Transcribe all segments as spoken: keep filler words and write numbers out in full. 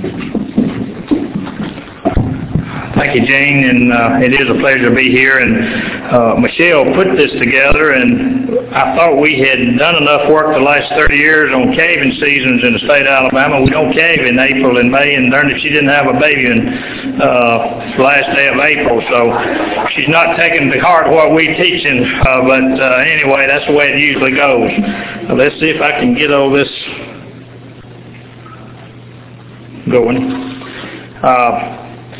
Thank you, Jane, and uh, it is a pleasure to be here. And uh, Michelle put this together, and I thought we had done enough work the last thirty years on calving seasons in the state of Alabama. We don't calve in April and May, and darn it, she didn't have a baby in uh, the last day of April, so she's not taking to heart what we're teaching. Uh, but uh, anyway, that's the way it usually goes. Uh, let's see if I can get all this going. Uh,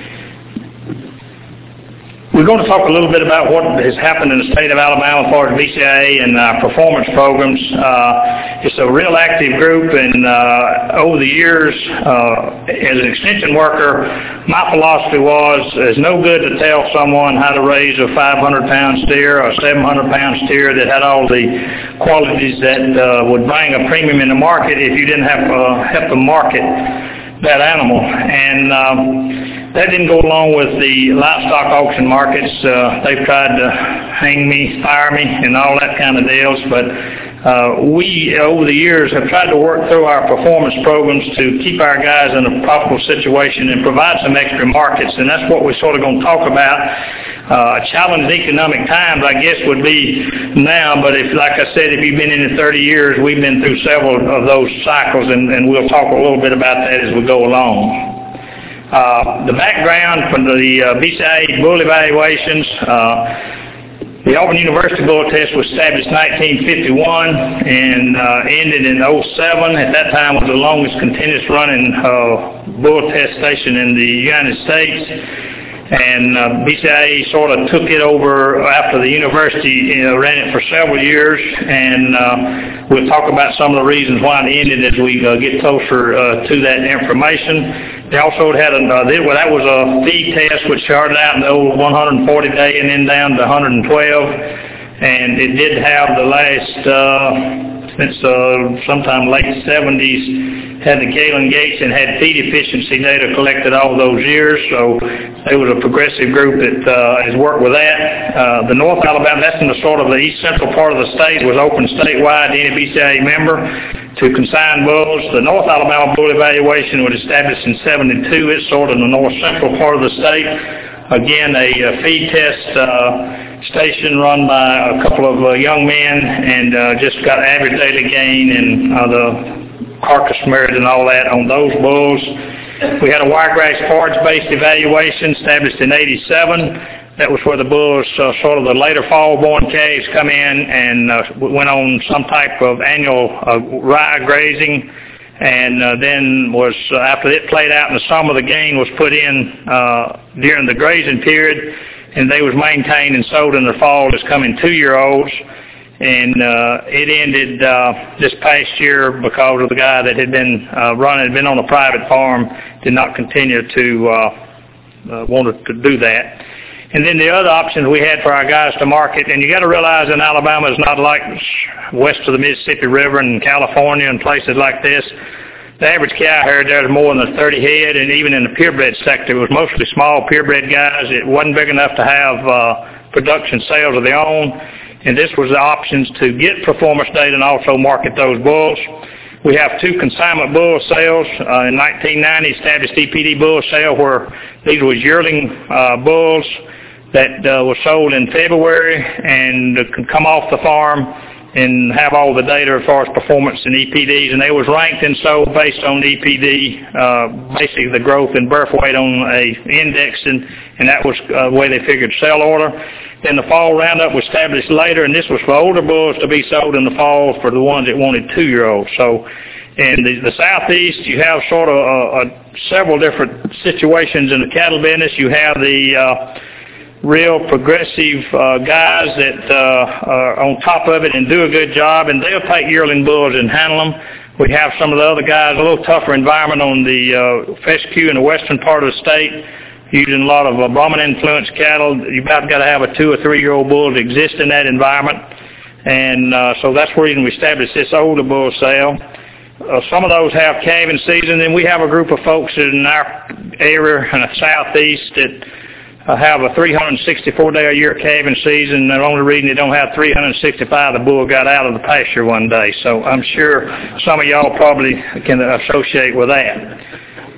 We're going to talk a little bit about what has happened in the state of Alabama as far as B C I A and uh, performance programs. Uh, it's a real active group, and uh, over the years, uh, as an extension worker, my philosophy was it's no good to tell someone how to raise a five hundred pound steer or a seven hundred pound steer that had all the qualities that uh, would bring a premium in the market if you didn't have uh, help them market that animal. And um, that didn't go along with the livestock auction markets. Uh, they've tried to hang me, fire me, and all that kind of deals. But uh, we, over the years, have tried to work through our performance programs to keep our guys in a profitable situation and provide some extra markets. And that's what we're sort of going to talk about. Uh, challenging economic times, I guess, would be now. But if, like I said, if you've been in it thirty years, we've been through several of those cycles, and, and we'll talk a little bit about that as we go along. Uh, the background from the uh, B C I A bull evaluations, uh, the Auburn University Bull Test was established in nineteen fifty-one and uh, ended in oh seven. At that time, it was the longest continuous running uh, bull test station in the United States. And uh, B C I A sort of took it over after the university you know, ran it for several years, and uh, we'll talk about some of the reasons why it ended as we uh, get closer uh, to that information. They also had a, uh, well, that was a feed test which started out in the old one hundred forty day and then down to one hundred twelve, and it did have the last, uh, since uh, sometime late seventies, had the Galen Gates and had feed efficiency data collected all those years, so there was a progressive group that uh, has worked with that. Uh, the North Alabama, that's in the sort of the east central part of the state, was open statewide to any B C I A member to consign bulls. The North Alabama Bull Evaluation was established in seventy-two. It's sort of the north central part of the state. Again, a, a feed test uh, station run by a couple of uh, young men, and uh, just got average daily gain and uh, the carcass merit and all that on those bulls. We had a wiregrass forage-based evaluation established in eighty-seven. That was where the bulls, uh, sort of the later fall-born calves, come in and uh, went on some type of annual uh, rye grazing, and uh, then was uh, after it played out in the summer, the gain was put in uh, during the grazing period, and they was maintained and sold in the fall as coming two-year-olds. And uh, it ended uh, this past year because of the guy that had been uh, running, had been on a private farm, did not continue to uh, uh, want to do that. And then the other options we had for our guys to market, and you got to realize in Alabama is not like west of the Mississippi River and California and places like this. The average cow herd there is more than thirty head, and even in the purebred sector, it was mostly small purebred guys. It wasn't big enough to have uh, production sales of their own, and this was the options to get performance data and also market those bulls. We have two consignment bull sales. Uh, in nineteen ninety, established E P D bull sale where these was yearling uh, bulls that uh, was sold in February and uh, could come off the farm and have all the data as far as performance and E P Ds, and they was ranked and sold based on E P D, uh, basically the growth and birth weight on a index, and, and that was uh, the way they figured sell order. Then the fall roundup was established later, and this was for older bulls to be sold in the fall for the ones that wanted two-year-olds. So in the, the southeast, you have sort of uh, uh, several different situations in the cattle business. You have the uh, real progressive uh, guys that uh, are on top of it and do a good job, and they'll take yearling bulls and handle them. We have some of the other guys, a little tougher environment on the uh, fescue in the western part of the state, using a lot of uh, Brahman-influenced cattle. You've about got to have a two- or three-year-old bull to exist in that environment, and uh, so that's the reason we established this older bull sale. Uh, some of those have calving season, and we have a group of folks in our area in the southeast that Uh, have a three hundred sixty-four day a year calving season. The only reason they don't have three hundred sixty-five, the bull got out of the pasture one day. So I'm sure some of y'all probably can associate with that.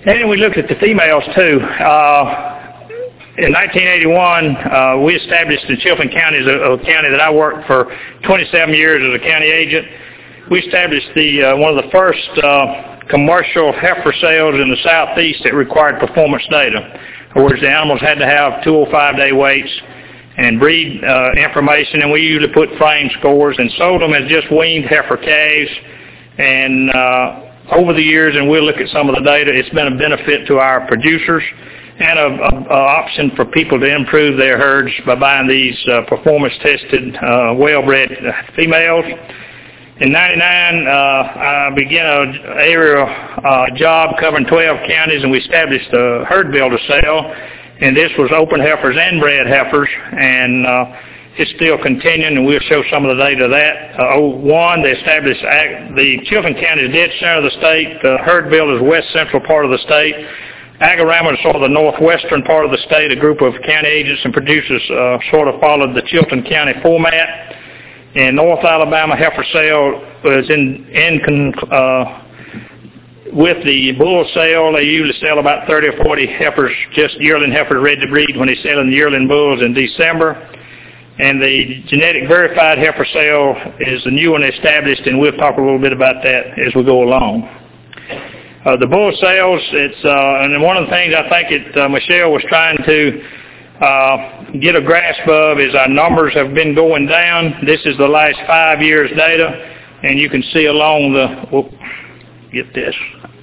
And then we looked at the females too. Uh, in nineteen eighty-one, uh, we established in Chilton County, a, a county that I worked for twenty-seven years as a county agent. We established the uh, one of the first uh, commercial heifer sales in the southeast that required performance data, where the animals had to have two oh five day weights and breed uh, information, and we usually put frame scores and sold them as just weaned heifer calves. And uh, over the years, and we'll look at some of the data, it's been a benefit to our producers and an option for people to improve their herds by buying these uh, performance-tested, uh, well-bred females. In ninety-nine, uh, I began an area uh, job covering twelve counties, and we established a herd builder sale, and this was open heifers and bred heifers, and uh, it's still continuing, and we'll show some of the data of that. Uh, oh one, they established ag- the Chilton County is dead center of the state. The herd builder is west central part of the state. Agorama is sort of the northwestern part of the state. A group of county agents and producers uh, sort of followed the Chilton County format. And North Alabama heifer sale was in, in uh, with the bull sale. They usually sell about thirty or forty heifers, just yearling heifers ready to breed when they sell in the yearling bulls in December. And the genetic verified heifer sale is the new one established, and we'll talk a little bit about that as we go along. Uh, the bull sales, it's uh, and one of the things I think it, uh, Michelle was trying to uh, get a grasp of is our numbers have been going down. This is the last five years data, and you can see along the, whoop, get this.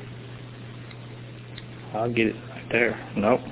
I'll get it right there. Nope.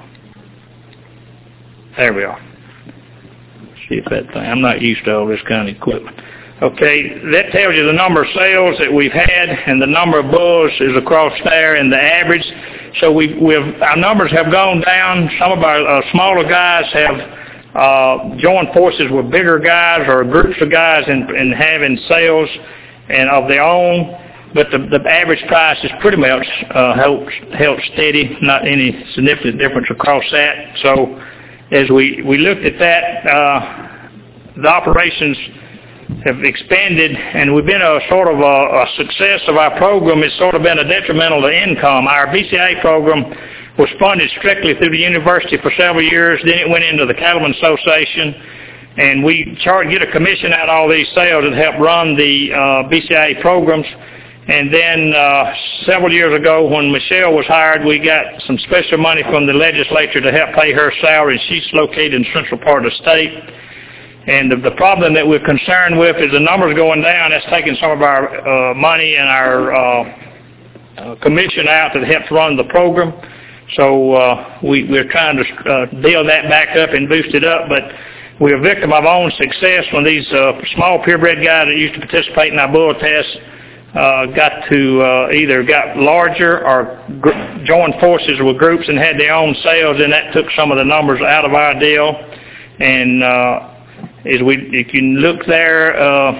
There we are. See if that thing, I'm not used to all this kind of equipment. Okay, that tells you the number of sales that we've had, and the number of bulls is across there, and the average. So we, we've our numbers have gone down. Some of our uh, smaller guys have uh, joined forces with bigger guys or groups of guys in, in having sales and of their own. But the, the average price is pretty much uh, held, held steady, not any significant difference across that. So as we, we looked at that, uh, the operations have expanded, and we've been a sort of a, a success of our program. It's sort of been a detrimental to income. Our B C A program was funded strictly through the university for several years. Then it went into the Cattlemen's Association, and we charged get a commission out of all these sales that help run the uh, B C A programs. And then uh, several years ago, when Michelle was hired, we got some special money from the legislature to help pay her salary. She's located in the central part of the state. And the, the problem that we're concerned with is the numbers going down. That's taking some of our uh, money and our uh, uh, commission out that helps run the program. So uh, we, we're trying to uh, build that back up and boost it up. But we're a victim of our own success when these uh, small purebred guys that used to participate in our bull tests uh, got to uh, either got larger or gr- joined forces with groups and had their own sales, and that took some of the numbers out of our deal. And uh, As we, if you look there, uh,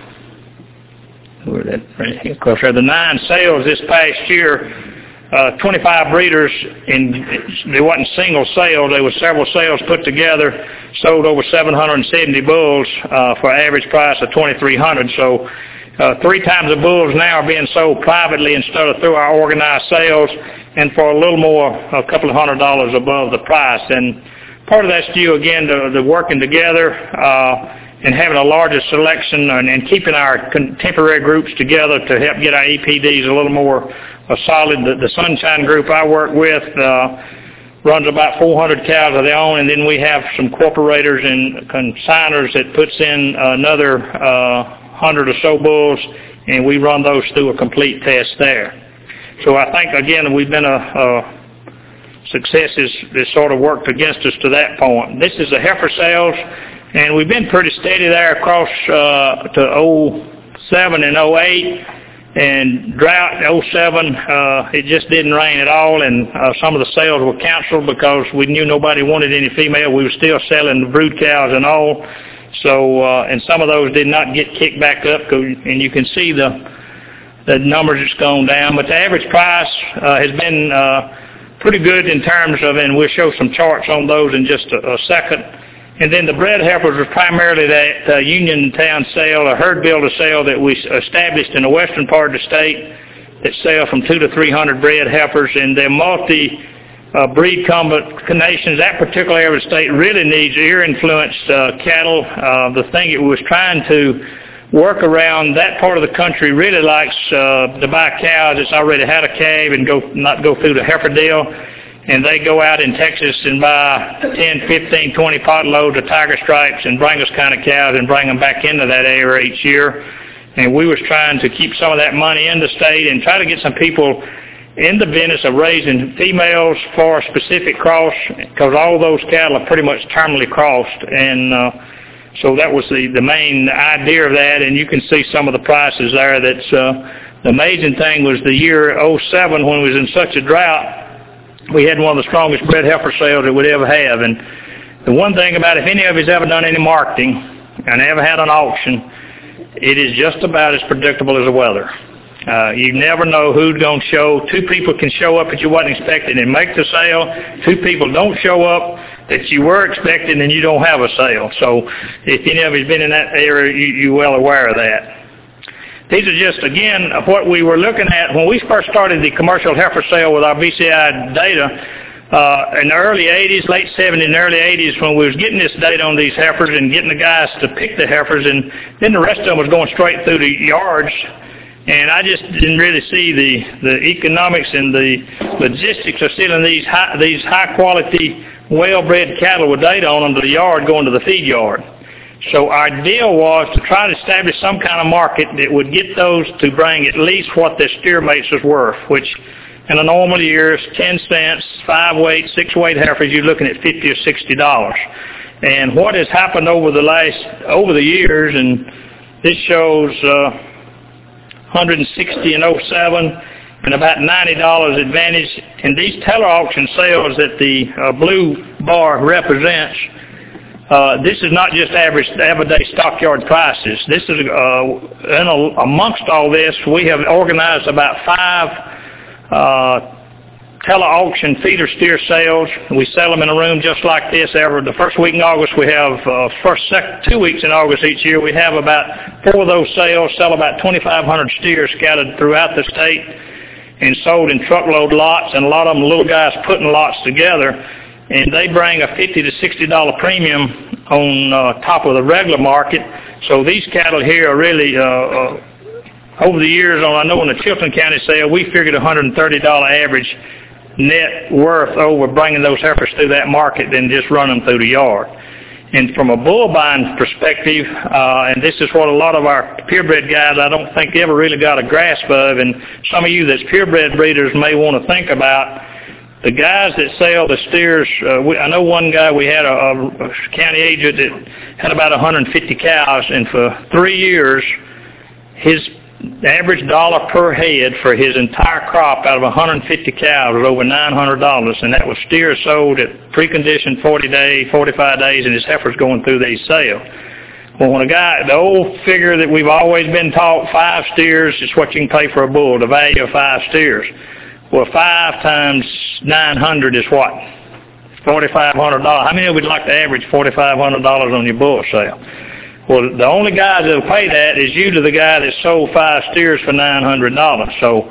where that right here, of course, there the nine sales this past year, uh, twenty-five breeders, and there wasn't single sales. There were several sales put together, sold over seven hundred seventy bulls uh, for an average price of twenty-three hundred dollars. So uh, three times the bulls now are being sold privately instead of through our organized sales, and for a little more, a couple of hundred dollars above the price. And part of that's due, again, to the working together uh, and having a larger selection and, and keeping our contemporary groups together to help get our E P Ds a little more uh, solid. The, the Sunshine group I work with uh, runs about four hundred cows of their own, and then we have some corporators and consigners that puts in another uh, one hundred or so bulls, and we run those through a complete test there. So I think, again, we've been a... a success is, is sort of worked against us to that point. This is the heifer sales, and we've been pretty steady there across uh, to oh seven and oh eight, and drought oh seven, uh, it just didn't rain at all, and uh, some of the sales were canceled because we knew nobody wanted any female. We were still selling the brood cows and all, so uh, and some of those did not get kicked back up, and you can see the the numbers that's gone down, but the average price uh, has been uh, pretty good in terms of, and we'll show some charts on those in just a, a second. And then the bred heifers was primarily that uh, Uniontown sale, a herd builder sale that we established in the western part of the state. that sell from two to three hundred bred heifers, and they're multi uh, breed combinations. That particular area of the state really needs ear-influenced uh, cattle. Uh, the thing it was trying to work around, that part of the country really likes uh, to buy cows that's already had a calf and go not go through the heifer deal. And they go out in Texas and buy ten, fifteen, twenty pot loads of Tiger Stripes and bring us kind of cows and bring them back into that area each year. And we was trying to keep some of that money in the state and try to get some people in the business of raising females for a specific cross, because all those cattle are pretty much terminally crossed. And uh, so that was the, the main idea of that. And you can see some of the prices there. That's uh, the amazing thing was the year oh seven, when we was in such a drought, we had one of the strongest bred heifer sales that we'd ever have. And the one thing about, if any of you's ever done any marketing and ever had an auction, it is just about as predictable as the weather. Uh, you never know who's going to show. Two people can show up that you wasn't expecting and make the sale. Two people don't show up that you were expecting and you don't have a sale. So if any of you's been in that area, you, you're well aware of that. These are just, again, what we were looking at when we first started the commercial heifer sale with our B C I data uh, in the early eighties, late seventies and early eighties, when we was getting this data on these heifers and getting the guys to pick the heifers, and then the rest of them was going straight through the yards. And I just didn't really see the, the economics and the logistics of selling these high, these high-quality, well-bred cattle with data on them to the yard going to the feed yard. So our deal was to try to establish some kind of market that would get those to bring at least what their steer mates was worth, which in a normal year is ten cents, five-weight, six-weight heifers, you're looking at fifty or sixty dollars. And what has happened over the last, over the years, and this shows uh, one hundred sixty in oh seven and about ninety dollars advantage. And these teller auction sales that the uh, blue bar represents, Uh, this is not just average everyday stockyard prices. This is uh, in a, amongst all this, we have organized about five uh, tele-auction feeder steer sales. We sell them in a room just like this. Every the first week in August, we have uh, first second, two weeks in August each year. We have about four of those sales. Sell about twenty-five hundred steers scattered throughout the state and sold in truckload lots. And a lot of them, little guys putting lots together. And they bring a fifty to sixty dollar premium on uh, top of the regular market. So these cattle here are really, uh, uh, over the years, on I know in the Chilton County sale, we figured one hundred thirty dollar average net worth over bringing those heifers through that market than just run them through the yard. And from a bull buying perspective, uh, and this is what a lot of our purebred guys, I don't think ever really got a grasp of, and some of you that's purebred breeders may want to think about. The guys that sell the steers, uh, we, I know one guy, we had a, a county agent that had about one hundred fifty cows, and for three years, his average dollar per head for his entire crop out of one hundred fifty cows was over nine hundred dollars, and that was steers sold at preconditioned forty day, forty-five days, and his heifers going through these sales. Well, when a guy, the old figure that we've always been taught, five steers is what you can pay for a bull, the value of five steers. Well, five times nine hundred is what? forty-five hundred dollars. How many of you would like to average forty-five hundred dollars on your bull sale? Well, the only guy that will pay that is you to the guy that sold five steers for nine hundred dollars. So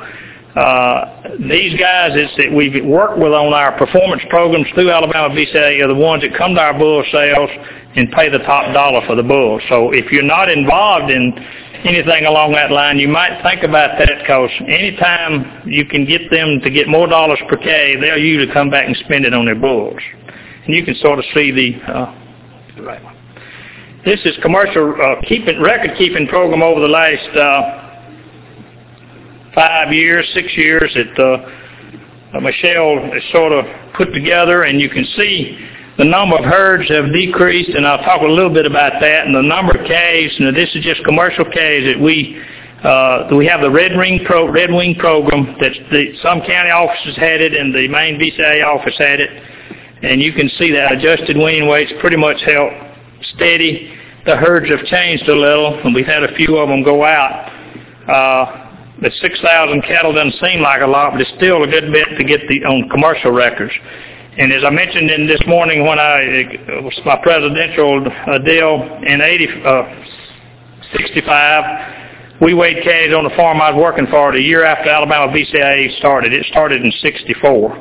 uh, these guys that we've worked with on our performance programs through Alabama B C A are the ones that come to our bull sales and pay the top dollar for the bull. So if you're not involved in anything along that line, you might think about that, because anytime you can get them to get more dollars per K, they'll usually come back and spend it on their bulls. And you can sort of see the, uh, right one. This is commercial uh, keeping, record keeping program over the last uh, five years, six years that uh, Michelle has sort of put together, and you can see the number of herds have decreased, and I'll talk a little bit about that, and the number of calves. And this is just commercial calves that we uh, we have the Red Wing Pro Red Wing program that the, some county offices had it, and the main B C A office had it, and you can see that adjusted wean weights pretty much held steady. The herds have changed a little, and we've had a few of them go out. Uh, the six thousand cattle doesn't seem like a lot, but it's still a good bit to get the on commercial records. And as I mentioned in this morning when I, it was my presidential uh, deal in eighty, uh, sixty-five, we weighed calves on the farm I was working for the year after Alabama B C A A started. It started in sixty-four.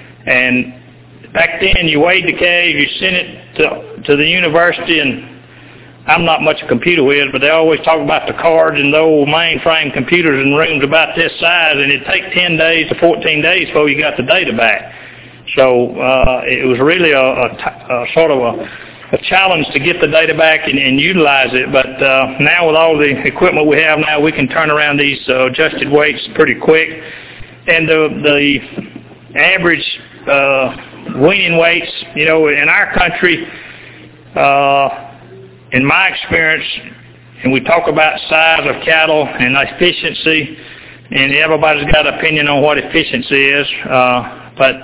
And back then, you weighed the calves, you sent it to, to the university, and I'm not much a computer whiz, but they always talk about the cards and the old mainframe computers in rooms about this size, and it'd take ten days to fourteen days before you got the data back. So uh, it was really a, a, a sort of a, a challenge to get the data back and, and utilize it. But uh, now with all the equipment we have now, we can turn around these uh, adjusted weights pretty quick. And the, the average uh, weaning weights, you know, in our country, uh, in my experience, and we talk about size of cattle and efficiency, and everybody's got an opinion on what efficiency is, uh, but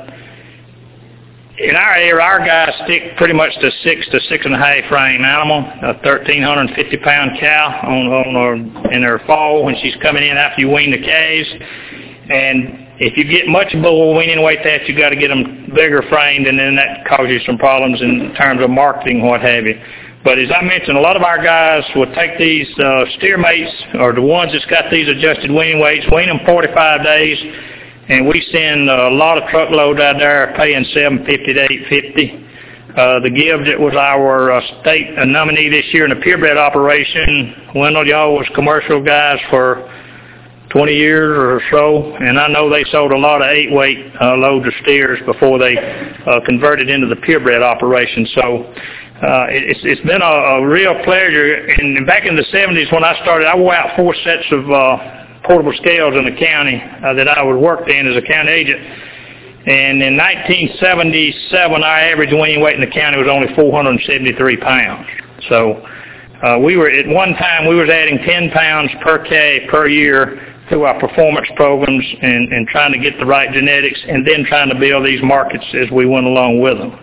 in our area, our guys stick pretty much to six to six and a half frame animal, a thirteen fifty pound cow on, on her, in her fall when she's coming in after you wean the calves. And if you get much bull weaning weight that, you got to get them bigger framed, and then that causes you some problems in terms of marketing, what have you. But as I mentioned, a lot of our guys will take these uh, steer mates, or the ones that's got these adjusted weaning weights, wean them forty-five days, and we send a lot of truckloads out there paying seven fifty to eight fifty. Uh, the Gibbs, that was our uh, state uh, nominee this year in the purebred operation. Wendell, y'all was commercial guys for twenty years or so, and I know they sold a lot of eight-weight uh, loads of steers before they uh, converted into the purebred operation. So. Uh, it's, it's been a, a real pleasure. And back in the seventies when I started, I wore out four sets of uh, portable scales in the county uh, that I would work in as a county agent. And in nineteen seventy-seven, our average weaning weight in the county was only four hundred seventy-three pounds. So uh, we were, at one time, we was adding ten pounds per calf per year through our performance programs and, and trying to get the right genetics and then trying to build these markets as we went along with them.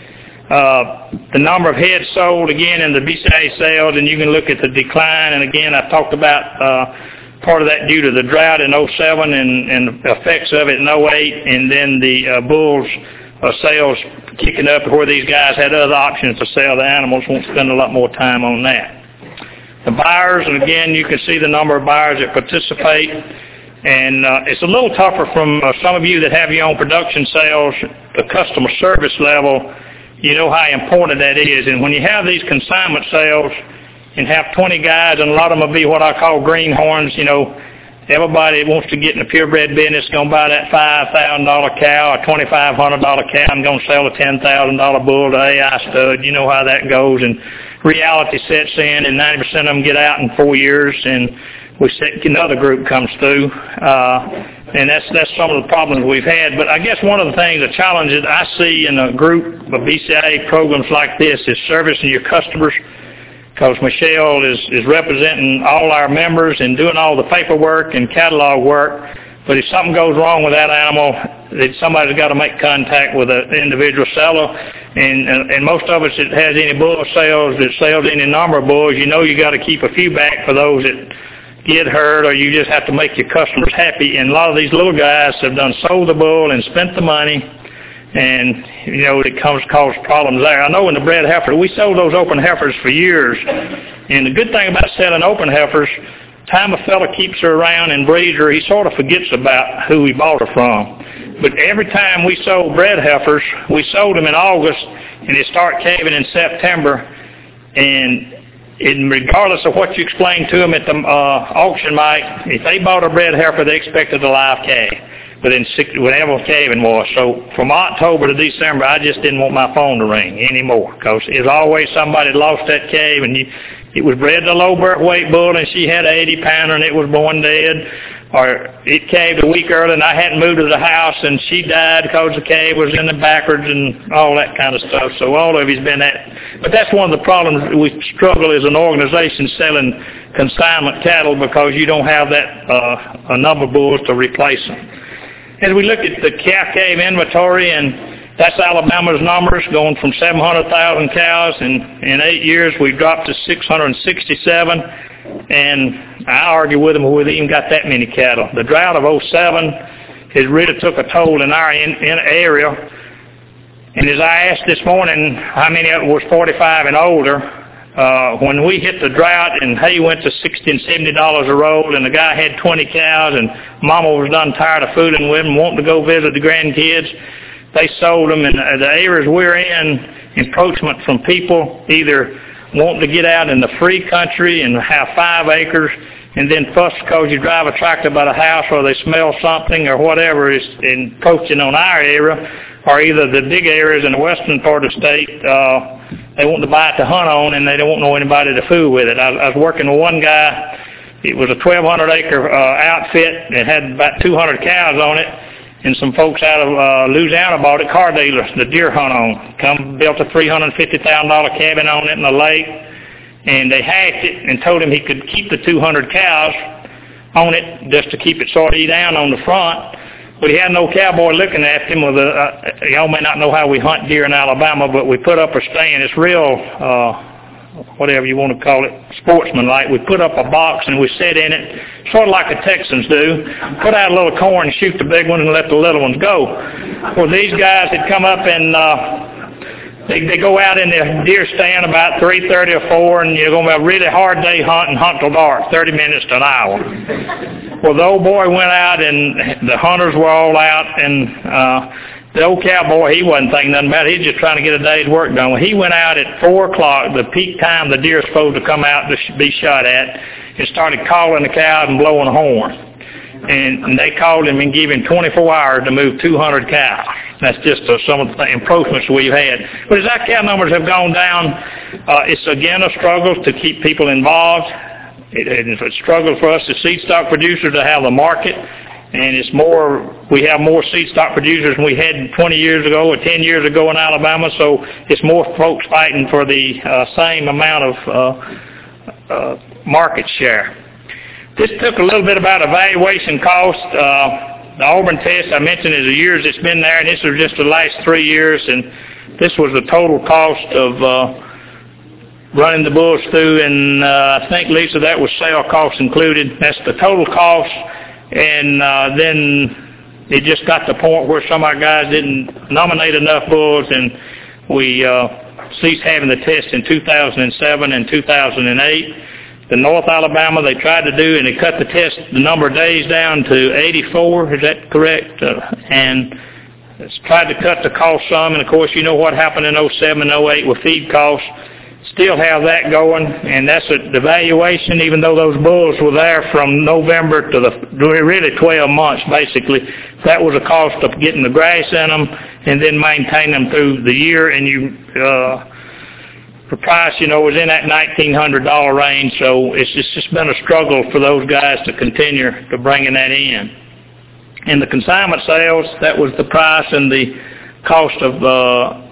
Uh, the number of heads sold, again, in the B C A A sales, and you can look at the decline. And again, I talked about uh, part of that due to the drought in oh seven and, and the effects of it in oh eight, and then the uh, bulls uh, sales kicking up where these guys had other options to sell the animals. Won't spend a lot more time on that. The buyers, and again, you can see the number of buyers that participate. And uh, it's a little tougher from uh, some of you that have your own production sales, the customer service level. You know how important that is. And when you have these consignment sales and have twenty guys, and a lot of them will be what I call greenhorns, you know, everybody that wants to get in the purebred business is going to buy that five thousand dollar cow, a twenty-five hundred dollar cow, and going to sell a ten thousand dollar bull to A I stud. You know how that goes. And reality sets in, and ninety percent of them get out in four years, and we see another group comes through. Uh, And that's that's some of the problems we've had. But I guess one of the things, the challenges I see in a group of B C A A programs like this is servicing your customers, because Michelle is, is representing all our members and doing all the paperwork and catalog work. But if something goes wrong with that animal, that somebody's got to make contact with an individual seller. And, and, and most of us that has any bull sales, that sells any number of bulls, you know you got to keep a few back for those that get hurt, or you just have to make your customers happy. And a lot of these little guys have done sold the bull and spent the money, and you know it comes cause problems there. I know in the bred heifer, we sold those open heifers for years, and the good thing about selling open heifers, time a fella keeps her around and breeds her, he sort of forgets about who he bought her from. But every time we sold bred heifers, we sold them in August, and they start calving in September, and And regardless of what you explain to them at the uh, auction, Mike, if they bought a bred heifer, they expected a live calf within six, whatever calving was. So from October to December, I just didn't want my phone to ring anymore, because there's always somebody lost that calf, and you, it was bred to low birth weight bull, and she had an eighty pounder, and it was born dead. Or it calved a week early, and I hadn't moved to the house, and she died because the calf was in the backwards and all that kind of stuff. So all of it's been that. But that's one of the problems we struggle as an organization selling consignment cattle, because you don't have that uh, a number of bulls to replace them. As we look at the calf calf inventory, and that's Alabama's numbers, going from seven hundred thousand cows in, in eight years, we've dropped to six hundred sixty-seven. And I argue with them who even got that many cattle. The drought of oh seven has really took a toll in our in, in area. And as I asked this morning how many of it was forty-five and older, Uh, when we hit the drought and hay went to sixty and seventy dollars a roll, and the guy had twenty cows, and Mama was done tired of fooling with them, wanting to go visit the grandkids, they sold them. And uh, the areas we're in, encroachment from people either wanting to get out in the free country and have five acres, and then fuss because you drive a tractor by the house or they smell something or whatever is encroaching on our area, or either the big areas in the western part of the state, uh, they want to buy it to hunt on, and they don't know anybody to fool with it. I, I was working with one guy. It was a twelve hundred acre uh, outfit. It had about two hundred cows on it, and some folks out of uh, Louisiana bought it, car dealers, the deer hunt on. Come built a three hundred fifty thousand dollars cabin on it in the lake, and they hacked it and told him he could keep the two hundred cows on it just to keep it sort of down on the front. But he had no cowboy looking after him. With a, uh, y'all may not know how we hunt deer in Alabama, but we put up a stand. It's real, uh, whatever you want to call it, sportsmanlike. We put up a box and we sit in it, sort of like the Texans do. Put out a little corn and shoot the big ones and let the little ones go. Well, these guys had come up and uh, they, they go out in the deer stand about three thirty or four, and you're going to have a really hard day hunting, hunt till dark, thirty minutes to an hour. Well, the old boy went out, and the hunters were all out, and uh, the old cowboy, he wasn't thinking nothing about it. He was just trying to get a day's work done. Well, he went out at four o'clock, the peak time the deer is supposed to come out to be shot at, and started calling the cows and blowing a horn. And, and they called him and gave him twenty-four hours to move two hundred cows. That's just uh, some of the improvements we've had. But as our cow numbers have gone down, uh, it's again a struggle to keep people involved. It, it's a struggle for us as seed stock producers to have the market, and it's more, we have more seed stock producers than we had twenty years ago or ten years ago in Alabama, so it's more folks fighting for the uh, same amount of uh, uh, market share. This took a little bit about evaluation cost. Uh, the Auburn test I mentioned is the years it's been there, and this was just the last three years, and this was the total cost of uh, running the bulls through, and uh, I think, Lisa, that was sale costs included. That's the total cost, and uh, then it just got to the point where some of our guys didn't nominate enough bulls, and we uh, ceased having the test in two thousand seven and two thousand eight. The North Alabama, they tried to do, and they cut the test, the number of days down to eighty-four, is that correct? Uh, and it's tried to cut the cost some, and of course, you know what happened in oh seven and oh eight with feed costs. Still have that going, and that's a devaluation, even though those bulls were there from November to the really twelve months, basically. That was a cost of getting the grass in them and then maintaining them through the year, and you, uh, the price, you know, was in that nineteen hundred dollars range, so it's just, it's just been a struggle for those guys to continue to bringing that in. In the consignment sales, that was the price and the cost of uh,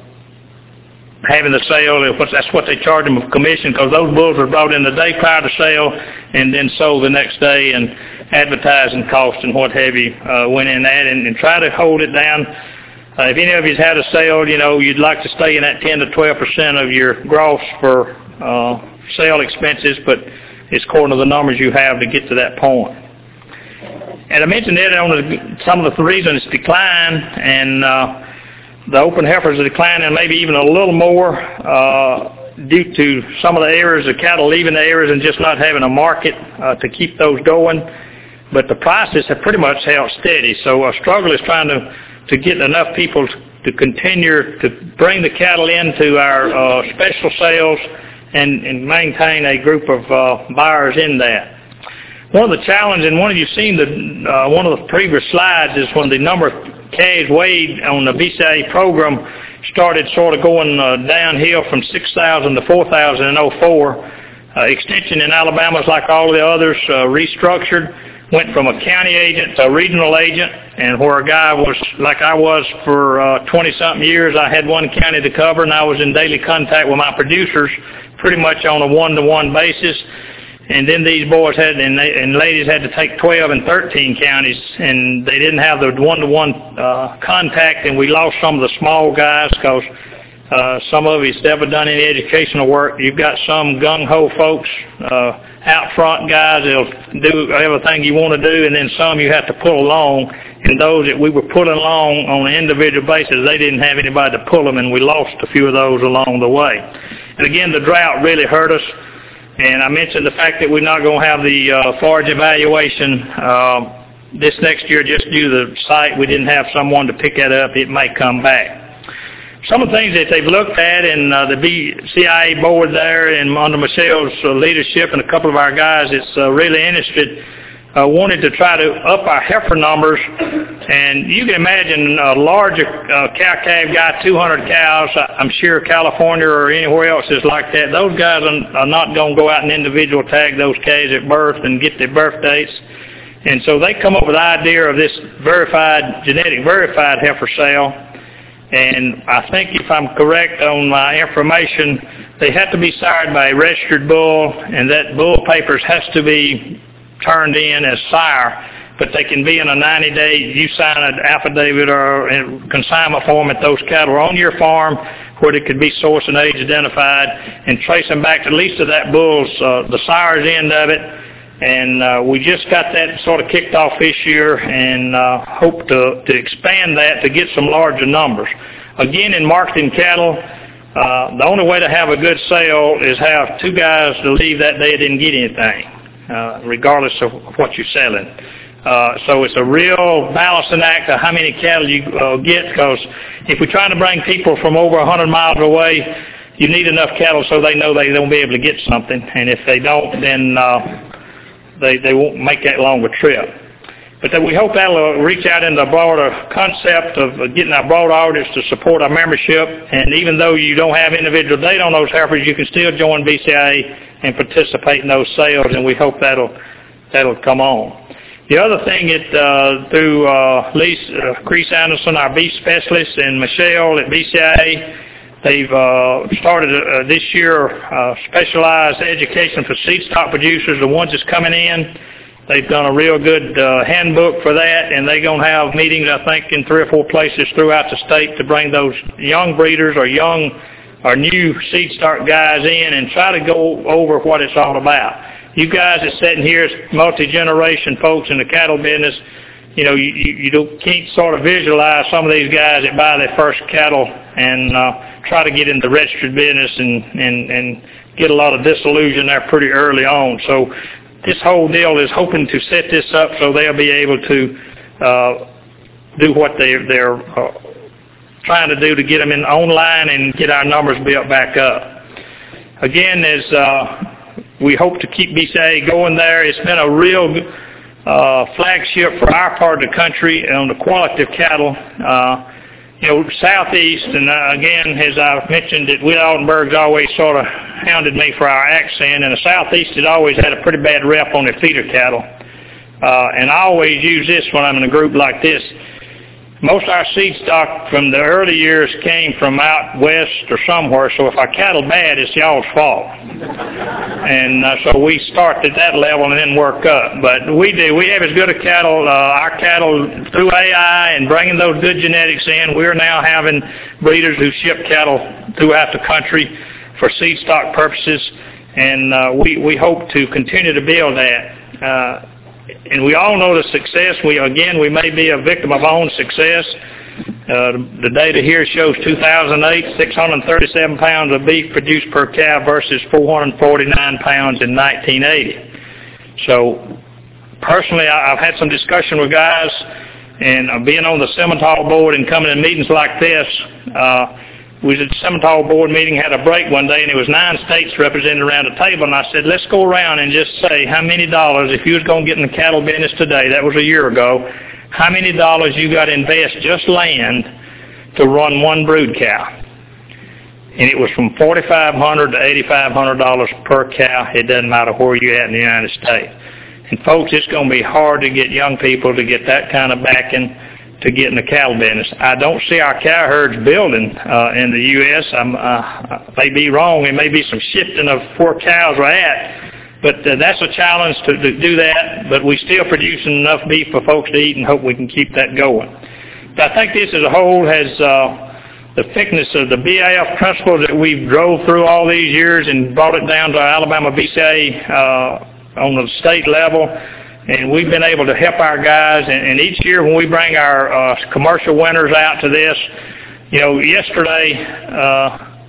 having the sale. That's what they charge them of commission, because those bulls were brought in the day prior to sale and then sold the next day, and advertising costs and what have you uh, went in that, and, and try to hold it down. Uh, if any of you had a sale, you know, you'd like to stay in that ten to twelve percent of your gross for uh, sale expenses, but it's according to the numbers you have to get to that point. And I mentioned it on the, some of the reasons it's declined, and uh, the open heifers are declining maybe even a little more uh, due to some of the areas of cattle leaving the areas and just not having a market uh, to keep those going. But the prices have pretty much held steady. So our struggle is trying to, to get enough people to continue to bring the cattle into our uh, special sales and, and maintain a group of uh, buyers in that. One of the challenges, and one of you seen the uh, one of the previous slides, is when the number of calves weighed on the B C A program started sort of going uh, downhill from six thousand to four thousand in oh four. Uh, extension in Alabama, like all the others, uh, restructured, went from a county agent to a regional agent, and where a guy was, like I was for uh, twenty-something years, I had one county to cover, and I was in daily contact with my producers pretty much on a one-to-one basis. And then these boys had, and, they, and ladies had to take twelve and thirteen counties, and they didn't have the one-to-one uh, contact, and we lost some of the small guys because uh, some of us never done any educational work. You've got some gung-ho folks, uh, out front guys that'll do everything you want to do, and then some you have to pull along. And those that we were pulling along on an individual basis, they didn't have anybody to pull them, and we lost a few of those along the way. And again, the drought really hurt us. And I mentioned the fact that we're not going to have the uh, forage evaluation uh, this next year just due to the site. We didn't have someone to pick that up. It may come back. Some of the things that they've looked at, and uh, the B C I A board there, and under Michelle's uh, leadership and a couple of our guys that's uh, really interested, uh, wanted to try to up our heifer numbers. And you can imagine a larger uh, cow-calf guy, two hundred cows. I'm sure California or anywhere else is like that. Those guys are, are not going to go out and individual tag those calves at birth and get their birth dates. And so they come up with the idea of this verified, genetic verified heifer sale. And I think if I'm correct on my information, they have to be sired by a registered bull, and that bull papers has to be turned in as sire, but they can be in a ninety day, you sign an affidavit or a consignment form that those cattle are on your farm where they could be source and age identified, and trace them back at least to that bull's, uh, the sire's end of it. And uh, we just got that sort of kicked off this year, and uh, hope to, to expand that to get some larger numbers. Again, in marketing cattle, uh, the only way to have a good sale is have two guys to leave that day that didn't get anything, uh, regardless of what you're selling. Uh, so it's a real balancing act of how many cattle you uh, get, because if we're trying to bring people from over one hundred miles away, you need enough cattle so they know they won't be able to get something, and if they don't, then uh, They, they won't make that long a trip. But then we hope that will reach out into the broader concept of getting our broad audience to support our membership. And even though you don't have individual data on those heifers, you can still join B C I A and participate in those sales, and we hope that'll, that'll come on. The other thing that uh, through uh, Lisa, uh, Chris Anderson, our beef specialist, and Michelle at B C I A, they've uh, started uh, this year uh, specialized education for seed stock producers, the ones that's coming in. They've done a real good uh, handbook for that, and they're going to have meetings, I think, in three or four places throughout the state to bring those young breeders or young or new seed stock guys in and try to go over what it's all about. You guys that's sitting here as multi-generation folks in the cattle business, you know, you, you, you don't, can't sort of visualize some of these guys that buy their first cattle and uh, try to get into registered business and, and, and get a lot of disillusion there pretty early on. So this whole deal is hoping to set this up so they'll be able to uh, do what they, they're uh, trying to do to get them in online and get our numbers built back up. Again, as uh, we hope to keep B C I A going there, it's been a real Uh, flagship for our part of the country on the quality of cattle. Uh, you know, Southeast, and uh, again, as I've mentioned, that Will Altenberg's always sort of hounded me for our accent, and the Southeast has always had a pretty bad rep on their feeder cattle. Uh, and I always use this when I'm in a group like this. Most of our seed stock from the early years came from out west or somewhere, so if our cattle bad, it's y'all's fault. And uh, so we start at that level and then work up. But we do. We have as good a cattle, uh, our cattle through A I and bringing those good genetics in. We're now having breeders who ship cattle throughout the country for seed stock purposes, and uh, we, we hope to continue to build that. Uh, And we all know the success. We again, we may be a victim of our own success. Uh, the data here shows two thousand eight, six hundred thirty-seven pounds of beef produced per cow versus four hundred forty-nine pounds in nineteen eighty. So personally, I've had some discussion with guys, and being on the Simmental board and coming to meetings like this, uh, we was at the Simmental board meeting, had a break one day, and there was nine states represented around the table, and I said, let's go around and just say how many dollars, if you was going to get in the cattle business today, that was a year ago, how many dollars you got to invest just land to run one brood cow. And it was from forty-five hundred dollars to eighty-five hundred dollars per cow. It doesn't matter where you're at in the United States. And folks, it's going to be hard to get young people to get that kind of backing to get in the cattle business. I don't see our cow herds building uh, in the U S I'm, uh, I may be wrong. There may be some shifting of where cows are at, but uh, that's a challenge to, to do that. But we're still producing enough beef for folks to eat, and hope we can keep that going. But I think this as a whole has uh, the thickness of the B A F principles that we've drove through all these years and brought it down to our Alabama B C I A uh, on the state level. And we've been able to help our guys, and, and each year when we bring our uh, commercial winners out to this, you know, yesterday uh,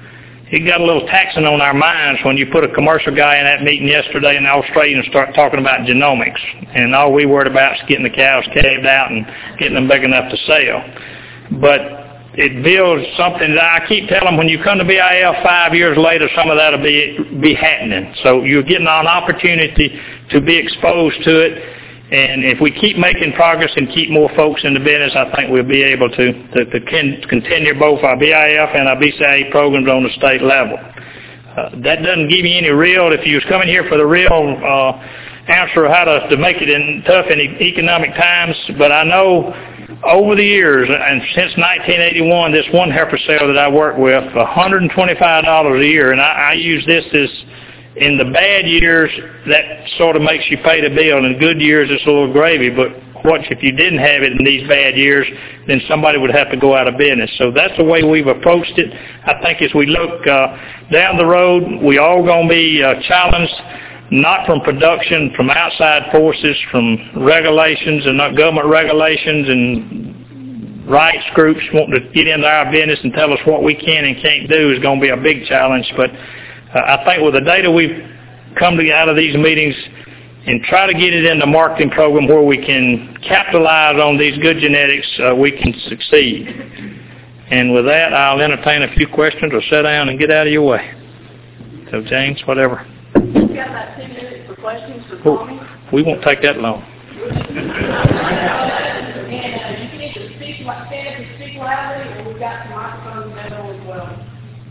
it got a little taxing on our minds when you put a commercial guy in that meeting yesterday in Australia and start talking about genomics. And all we worried about is getting the cows calved out and getting them big enough to sell. But it builds something that I keep telling them, when you come to B I F five years later, some of that will be, be happening. So you're getting an opportunity to be exposed to it. And if we keep making progress and keep more folks in the business, I think we'll be able to, to, to continue both our B I F and our B C I A programs on the state level. Uh, that doesn't give you any real, if you was coming here for the real uh, answer of how to, to make it in tough and economic times, but I know over the years, and since nineteen eighty-one, this one heifer sale that I work with, one hundred twenty-five dollars a year, and I, I use this as, in the bad years, that sort of makes you pay the bill. In good years, it's a little gravy, but what if you didn't have it in these bad years, then somebody would have to go out of business. So that's the way we've approached it. I think as we look uh, down the road, we all going to be uh, challenged, not from production, from outside forces, from regulations and not government regulations and rights groups wanting to get into our business and tell us what we can and can't do is going to be a big challenge. But uh, I think with the data we've come to out of these meetings and try to get it in the marketing program where we can capitalize on these good genetics, uh, we can succeed. And with that, I'll entertain a few questions or sit down and get out of your way. So James, whatever. We've got about ten minutes for questions for Tommy. Oh, we won't take that long. And uh, you can either speak like stand and speak loudly, and we've got some microphones available as well.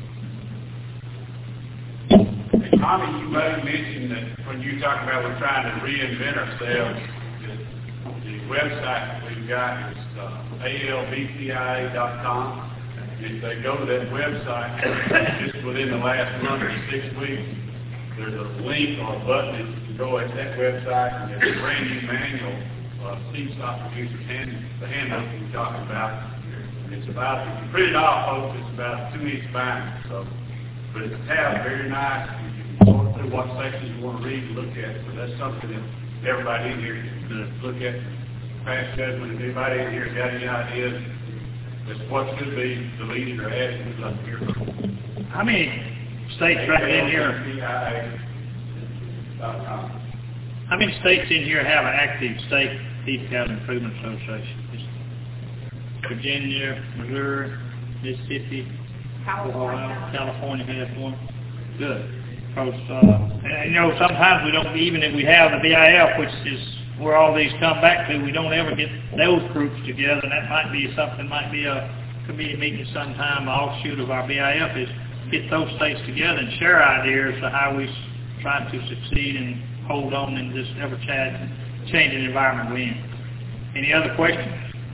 Tommy, you might mention that when you talk about we're trying to reinvent ourselves, the, the website that we've got is uh, A L B C I A dot com. If they go to that website, just within the last month or six weeks, there's a link or a button that you can go at that website, and there's a brand new manual, uh, seed stock producer's hand, the handbook that you're talking about. And it's about, if you print it off, folks, it's about two inch binder. So, but it's a tab, very nice. You can sort through what sections you want to read and look at. So that's something that everybody in here can look at. Past judgment, if anybody in here has got any ideas, that's what should be deleted or added, we'd love to hear from them. How many states right in here? How many states in here have an active state beef cattle improvement association? It's Virginia, Missouri, Mississippi, Ohio, California has one. Good. Because uh, and, you know, sometimes we don't even if we have the B I F, which is where all these come back to, we don't ever get those groups together, and that might be something. Might be a committee meeting sometime. An offshoot of our B I F is get those states together and share ideas of how we try to succeed and hold on in this ever-changing environment we're in. Any other questions?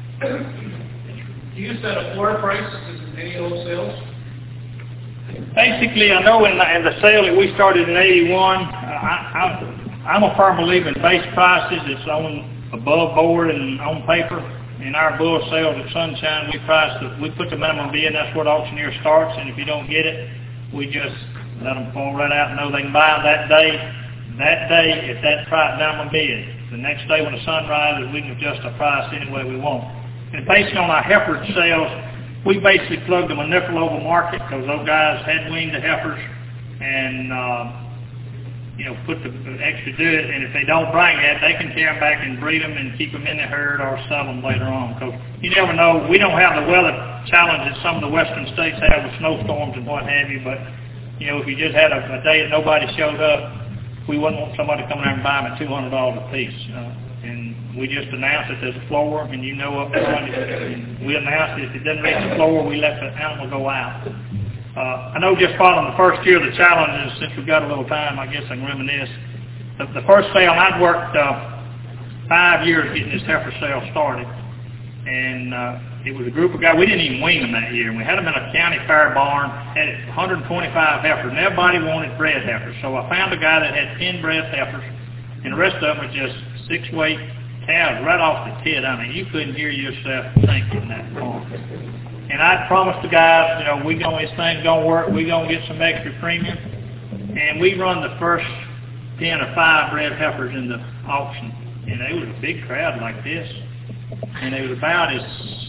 Do you set a floor price in any of those sales? Basically, I know in the, in the sale that we started in eighty-one, uh, I, I, I'm a firm believer in base prices. It's on above board and on paper. In our bull sales at Sunshine, we price the, we put the minimum bid, and that's where the auctioneer starts. And if you don't get it, we just let them fall right out and know they can buy it that day. That day, if that price minimum bid, the next day when the sun rises, we can adjust the price any way we want. And based on our heifer sales, we basically plugged the Manipula market because those guys had weaned the heifers and, uh, you know, put the extra do it. And if they don't bring it, they can carry them back and breed them and keep them in the herd or sell them later on. Because you never know. We don't have the weather challenge that some of the western states have with snowstorms and what have you. But, you know, if you just had a, a day that nobody showed up, we wouldn't want somebody to come there and buy them at two hundred dollars a piece. Uh, and we just announced that there's a floor, and you know up front, we announced that if it doesn't reach the floor, we let the animal go out. Uh, I know just following the first year of the challenges, since we've got a little time, I guess I can reminisce. The, the first sale, I'd worked uh, five years getting this heifer sale started. And uh, it was a group of guys, we didn't even wean them that year. And we had them in a county fair barn, had one hundred twenty-five heifers, and everybody wanted bred heifers. So I found a guy that had ten bred heifers, and the rest of them were just six-weight calves right off the tit. I mean, you couldn't hear yourself thinking that barn. And I promised the guys, you know, we gonna, this thing's going to work, we're going to get some extra premium. And we run the first ten or five bred heifers in the auction. And it was a big crowd like this. And it was about as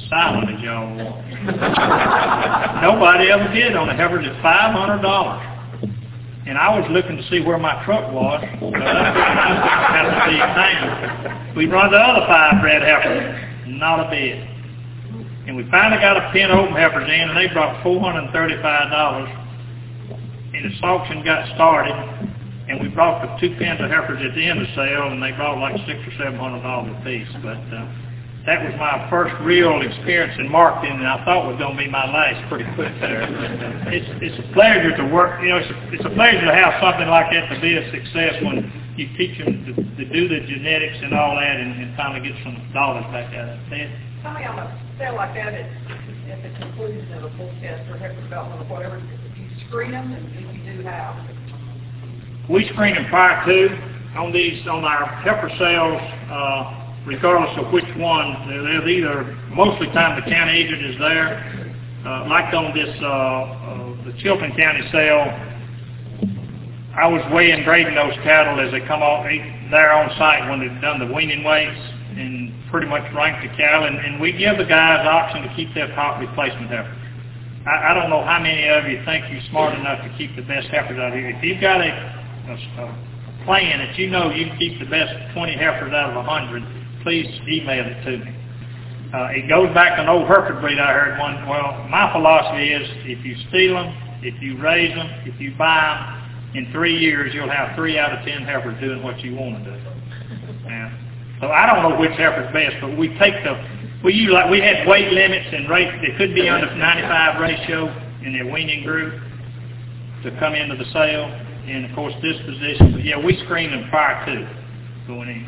silent as y'all were. Nobody ever bid on the heifers at five hundred dollars. And I was looking to see where my truck was. So that's have to be thing. We run the other five red heifers, not a bid. And we finally got a pen open heifers in, and they brought four hundred thirty-five dollars. And this auction got started, and we brought the two pens of heifers at the end of the sale, and they brought like six or seven hundred dollars a piece. But uh, that was my first real experience in marketing, and I thought it was going to be my last pretty quick there. It's it's a pleasure to work. You know, it's a, it's a pleasure to have something like that to be a success when you teach them to, to do the genetics and all that, and, and finally get some dollars back out of it. Tell me on a sale like that, at, at the conclusion of a full test or heifer development or whatever, if you screen them, and if you do how? We screen them prior to on these on our heifer sales, uh, regardless of which one. They're either mostly time the county agent is there, uh, like on this uh, uh, the Chilton County sale. I was weighing grading those cattle as they come off there on site when they've done the weaning weights and pretty much rank the cattle, and, and we give the guys the option to keep their top replacement heifers. I, I don't know how many of you think you're smart enough to keep the best heifers out here. If you've got a, a, a plan that you know you can keep the best twenty heifers out of a hundred, please email it to me. Uh, it goes back to an old Hereford breed I heard one. Well, my philosophy is if you steal them, if you raise them, if you buy them, in three years you'll have three out of ten heifers doing what you want to do. And so I don't know which heifer's best, but we take the, we use like, we had weight limits and rate, they could be under ninety-five ratio in their weaning group to come into the sale. And of course disposition, but yeah, we screen them prior to going in.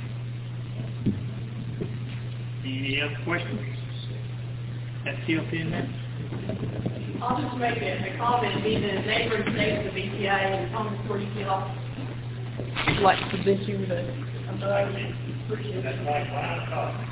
Any other questions? That's still ten minutes. I'll just make a, a comment, being in the neighboring states of B T A and comments where you feel like to present you with a, a vote. Appreciate it. That's like what I thought.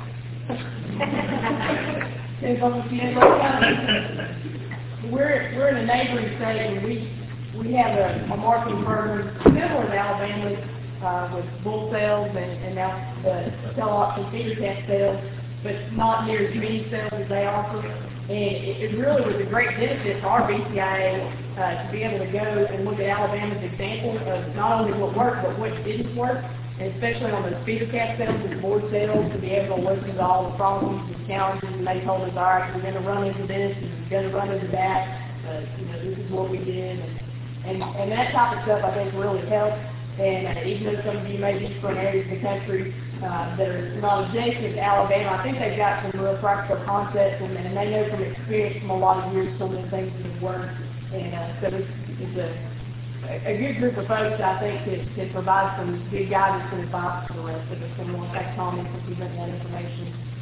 We're, we're in a neighboring state, and we, we have a, a marketing program similar to Alabama, uh, with bull sales and, and now the sell-auction feeder calf sales, but not near as many sales as they offer. And it, it really was a great benefit to our B C I A uh, to be able to go and look at Alabama's example of not only what worked, but what didn't work, and especially on those feeder calf sales and board sales, to be able to listen to all the problems and challenges, and they told us, all right, we're going to run into this, and we're going to run into that, uh, you know, this is what we did, and, and, and that type of stuff I think really helped. And uh, even though some of you may be from areas of the country uh, that are not adjacent to Alabama, I think they've got some real practical concepts, and, and they know from experience from a lot of years some of the things that have worked. And uh, so it's, it's a, a good group of folks, I think, that can provide some good guidance and advice for the rest of us. And we'll take comments and present that information